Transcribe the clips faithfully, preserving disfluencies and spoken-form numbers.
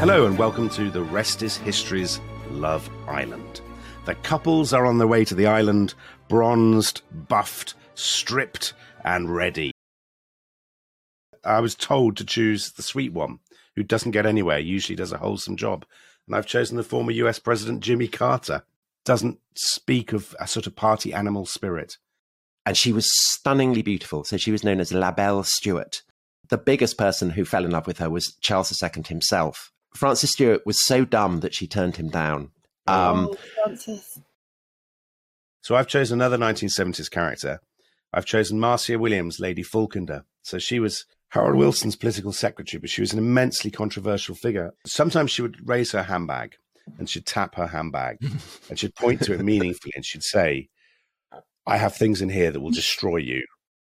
Hello and welcome to The Rest is History's Love Island. The couples are on their way to the island, bronzed, buffed, stripped and ready. I was told to choose the sweet one, who doesn't get anywhere, usually does a wholesome job. And I've chosen the former U S President Jimmy Carter. Doesn't speak of a sort of party animal spirit. And she was stunningly beautiful. So she was known as La Belle Stuart. The biggest person who fell in love with her was Charles the Second himself. Frances Stuart was so dumb that she turned him down. Um, oh, Frances. So I've chosen another nineteen seventies character. I've chosen Marcia Williams, Lady Falkender. So she was Harold Wilson's political secretary, but she was an immensely controversial figure. Sometimes she would raise her handbag and she'd tap her handbag and she'd point to it meaningfully and she'd say, I have things in here that will destroy you.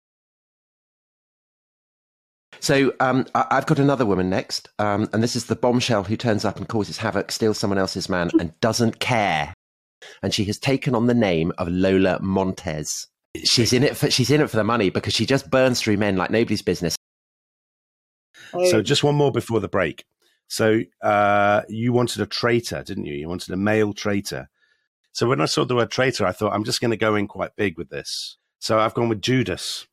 So um, I- I've got another woman next, um, and this is the bombshell who turns up and causes havoc, steals someone else's man, and doesn't care. And she has taken on the name of Lola Montez. She's in it for she's in it for the money because she just burns through men like nobody's business. Oh. So just one more before the break. So uh, you wanted a traitor, didn't you? You wanted a male traitor. So when I saw the word traitor, I thought, I'm just going to go in quite big with this. So I've gone with Judas.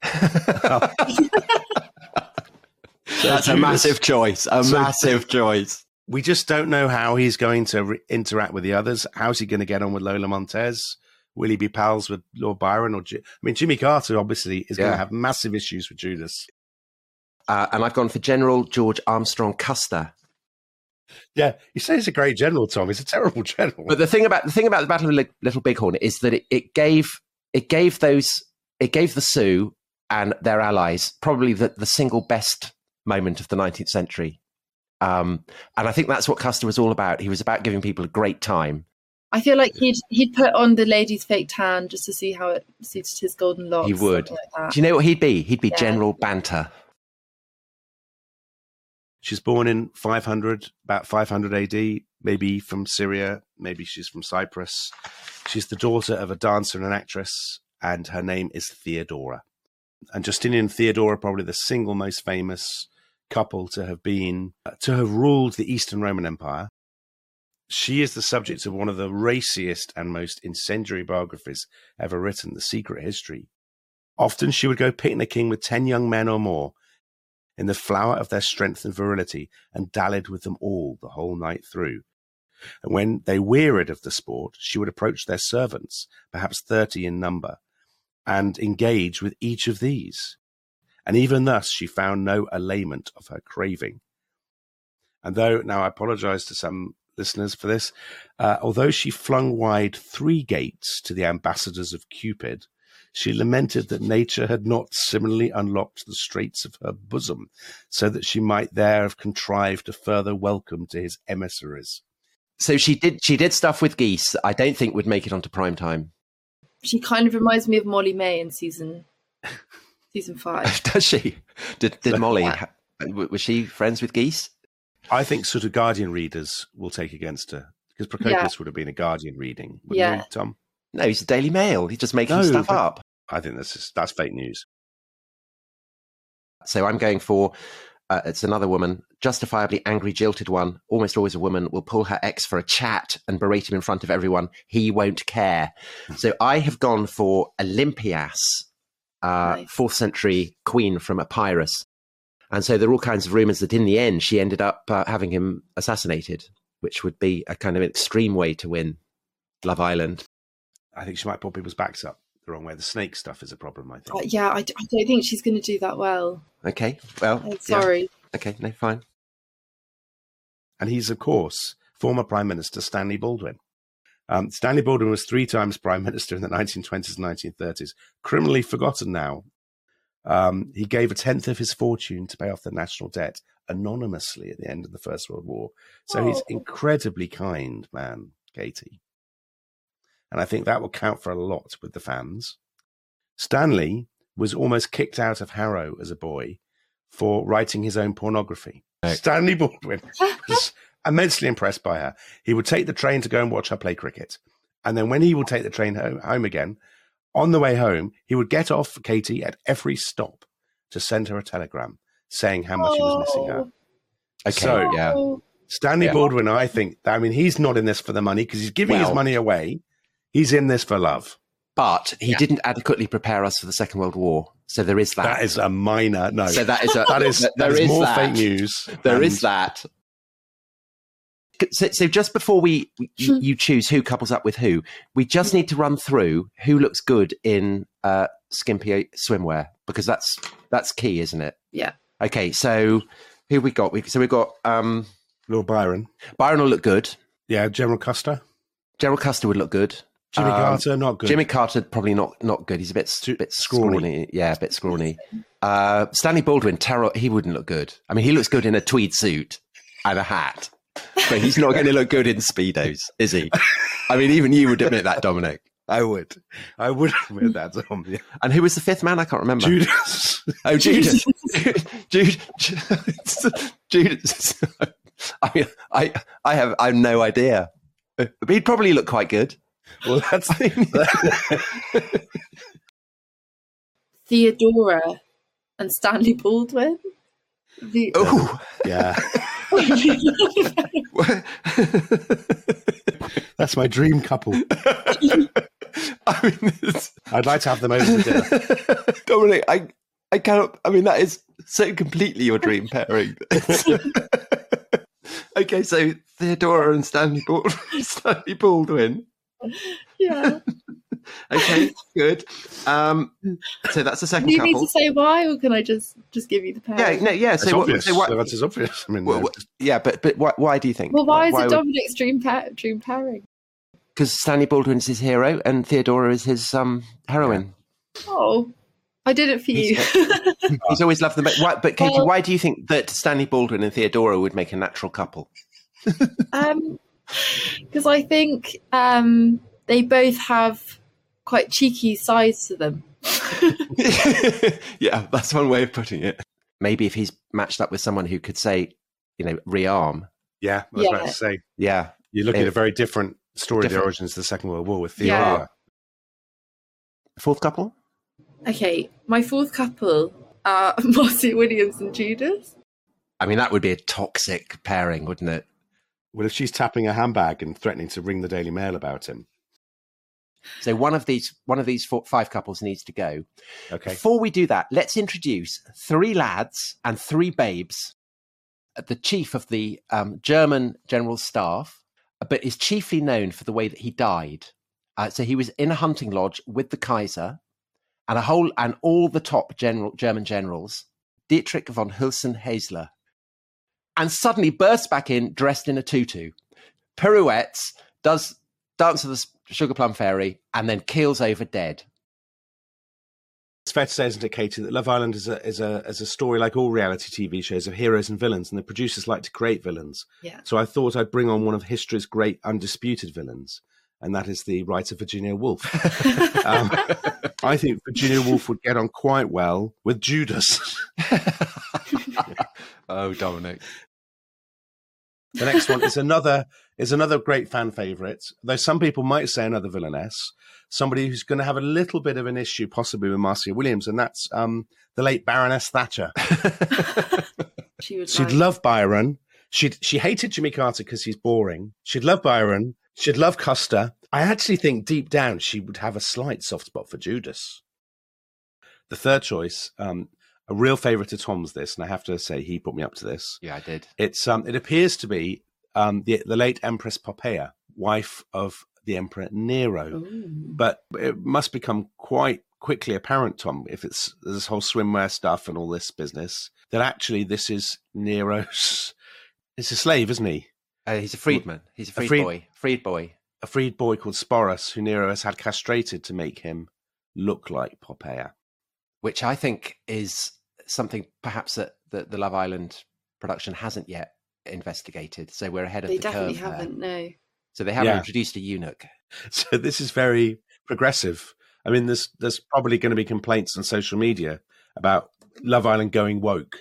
So That's Judas, a massive choice, a so massive choice. We just don't know how he's going to re- interact with the others. How's he going to get on with Lola Montez? Will he be pals with Lord Byron? Or G- I mean, Jimmy Carter obviously is yeah. going to have massive issues with Judas. Uh, and I've gone for General George Armstrong Custer. Yeah, you say he's a great general, Tom. He's a terrible general. But the thing about the thing about the Battle of Little Bighorn is that it, it gave it gave those it gave the Sioux and their allies probably the, the single best moment of the nineteenth century. Um, and I think that's what Custer was all about. He was about giving people a great time. I feel like he'd he'd put on the lady's fake tan just to see how it suited his golden locks. He would. Like Do you know what he'd be? He'd be yeah. General Banter. She's born in five hundred, about five hundred A D, maybe from Syria, maybe she's from Cyprus. She's the daughter of a dancer and an actress, and her name is Theodora. And Justinian and Theodora, probably the single most famous couple to have been, uh, to have ruled the Eastern Roman Empire. She is the subject of one of the raciest and most incendiary biographies ever written, The Secret History. Often she would go picnicking with ten young men or more in the flower of their strength and virility, and dallied with them all the whole night through. And when they wearied of the sport, she would approach their servants, perhaps thirty in number, and engage with each of these. And even thus she found no allayment of her craving. And though, now I apologize to some listeners for this, uh, although she flung wide three gates to the ambassadors of Cupid, she lamented that nature had not similarly unlocked the straits of her bosom, so that she might there have contrived a further welcome to his emissaries. So she did she did stuff with geese that I don't think would make it onto prime time. She kind of reminds me of Molly May in season season five. Does she? Did, did Molly, yeah. was she friends with geese? I think sort of Guardian readers will take against her, because Procopius yeah. would have been a Guardian reading, wouldn't yeah. you, Tom? No, he's a Daily Mail. He's just making no, stuff up. I think that's just, that's fake news. So I'm going for, uh, it's another woman, justifiably angry, jilted one, almost always a woman, will pull her ex for a chat and berate him in front of everyone. He won't care. So I have gone for Olympias, uh, nice. fourth century queen from Epirus. And so there are all kinds of rumours that in the end she ended up uh, having him assassinated, which would be a kind of extreme way to win Love Island. I think she might pull people's backs up the wrong way. The snake stuff is a problem, I think. Uh, yeah, I, I don't think she's going to do that well. Okay, well. I'm sorry. Yeah. Okay, no, fine. And he's, of course, former Prime Minister Stanley Baldwin. Um, Stanley Baldwin was three times Prime Minister in the nineteen twenties and nineteen thirties. Criminally forgotten now. Um, he gave a tenth of his fortune to pay off the national debt anonymously at the end of the First World War. So oh. he's incredibly kind man, Katie. And I think that will count for a lot with the fans. Stanley was almost kicked out of Harrow as a boy for writing his own pornography. Okay. Stanley Baldwin was immensely impressed by her. He would take the train to go and watch her play cricket. And then when he would take the train home, home again, on the way home, he would get off Katie at every stop to send her a telegram saying how much oh. he was missing her. Okay, so, yeah. Stanley Yeah. Baldwin, I think, I mean, he's not in this for the money because he's giving Well- his money away. He's in this for love. But he Yeah. didn't adequately prepare us for the Second World War. So there is that. That is a minor, no. so that is a, that is, there that is is more that. fake news. There and- is that. So, so just before we you, you choose who couples up with who, we just need to run through who looks good in uh, skimpy swimwear, because that's that's key, isn't it? Yeah. Okay, so who we got? We, so we've got um, Lord Byron. Byron will look good. Yeah, General Custer. Gerald Custer would look good. Jimmy Um, Carter, not good. Jimmy Carter probably not not good. He's a bit Too bit scrawny. scrawny. Yeah, a bit scrawny. Uh, Stanley Baldwin, Terrell, he wouldn't look good. I mean, he looks good in a tweed suit and a hat, but he's not going to look good in Speedos, is he? I mean, even you would admit that, Dominic. I would. I would admit that, Tom. Yeah. And who was the fifth man? I can't remember. Judas. Oh, Judas. Judas. Judas. I mean, I, I have, I have no idea. But he'd probably look quite good. Well, that's Theodora and Stanley Baldwin. The- Oh, yeah. That's my dream couple. I mean, it's, I'd like to have them over for dinner. Dominic, I, I cannot. I mean, that is so completely your dream pairing. Okay, so Theodora and Stanley Baldwin. Stanley Baldwin. yeah. Okay, good. Um, so that's the second Do you need couple. to say why, or can I just just give you the pair? Yeah, no, yeah. It's So, what, obvious. so what, That's as obvious. I mean, what- what- yeah, but but why, why do you think? Well, why is it would- Dominic's dream pair, dream pairing? Because Stanley Baldwin's his hero and Theodora is his um, heroine. Oh, I did it for you. He's always loved them. But, why, but Katie, Well- why do you think that Stanley Baldwin and Theodora would make a natural couple? um, because I think um they both have quite cheeky sides to them. Yeah, that's one way of putting it. Maybe if he's matched up with someone who could say, you know, rearm. yeah, I was about Yeah. to say. Yeah. You're looking If- at a very different story of the Different. origins of the Second World War with Yeah. Theodora. Fourth couple? Okay, my fourth couple are Marcy Williams and Judas. I mean, that would be a toxic pairing, wouldn't it? Well, if she's tapping a handbag and threatening to ring the Daily Mail about him. So one of these one of these four, five couples needs to go. Okay. Before we do that, let's introduce three lads and three babes. The chief of the um, German general staff, but is chiefly known for the way that he died. Uh, so he was in a hunting lodge with the Kaiser and a whole and all the top general German generals, Dietrich von Hülsen-Hasler, and suddenly bursts back in dressed in a tutu, pirouettes, does dance of the Sugar Plum Fairy, and then keels over dead. It's fair to say, isn't it, Katie, that Love Island is a, is a, is a story like all reality T V shows of heroes and villains, and the producers like to create villains. Yeah. So I thought I'd bring on one of history's great undisputed villains, and that is the writer Virginia Woolf. um, I think Virginia Woolf would get on quite well with Judas. Oh, Dominic. The next one is another is another great fan favourite, though some people might say another villainess, somebody who's going to have a little bit of an issue possibly with Marcia Williams, and that's um, the late Baroness Thatcher. She would She'd like. love Byron. She'd, she hated Jimmy Carter because he's boring. She'd love Byron. She'd love Custer. I actually think deep down she would have a slight soft spot for Judas. The third choice, um, a real favourite of Tom's this, and I have to say he put me up to this. Yeah, I did. It's um, it appears to be um, the the late Empress Poppaea, wife of the Emperor Nero. Ooh. But it must become quite quickly apparent, Tom, if it's this whole swimwear stuff and all this business, that actually this is Nero's. It's a slave, isn't he? Uh, he's a freedman. He's a freed, freed- boy. Freed boy. A freed boy called Sporus, who Nero has had castrated to make him look like Poppaea. Which I think is something perhaps that the, the Love Island production hasn't yet investigated. So we're ahead of They the definitely curve there. haven't. No. So they haven't Yeah. introduced a eunuch. So this is very progressive. I mean, there's there's probably going to be complaints on social media about Love Island going woke.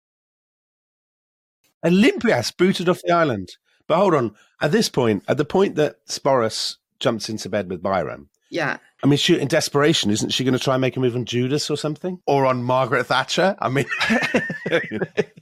Olympias booted off the island. But hold on, at this point, at the point that Sporus jumps into bed with Byron, Yeah. I mean, she, in desperation, isn't she going to try and make a move on Judas or something? Or on Margaret Thatcher? I mean,